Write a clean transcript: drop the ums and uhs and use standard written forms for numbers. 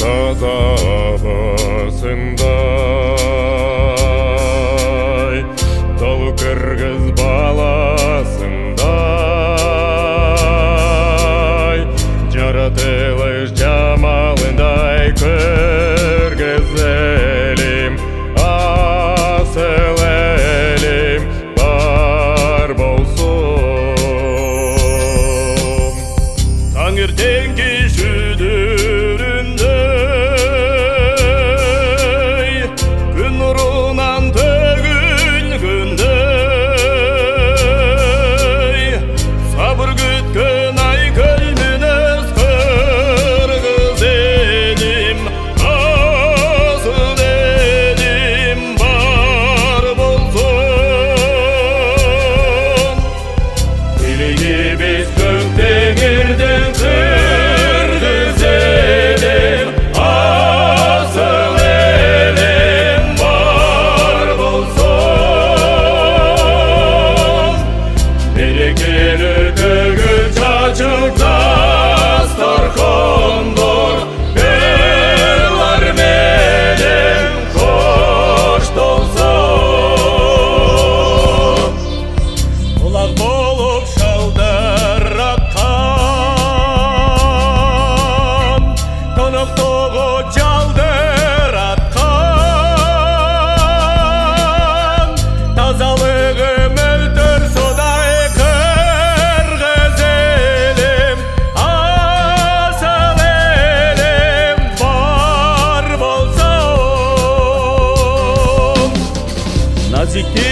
тазабысындай, тол кыргыз баласындай, жаратылыш жамалындай көргөзелим, асыл элим бар болсун. Таңертеңки шүдүрүндөй, күн нурунан төгүлгөндөй, сабыр күткөн айкөл мүнөз кыргыз элим, асыл элим бар болсун. Тилегибиз көк теңирден кыргыз элим, асыл элим бар болсун. Берекелүү төгүл чачып дастаркондор, ыйлар менен коштолсун. Улак болуп шалдыраткан, тоноктогу жалдыраткан, тазалыгы мөлтөр судай кыргыз элим, асыл элим бар болсун. Назикти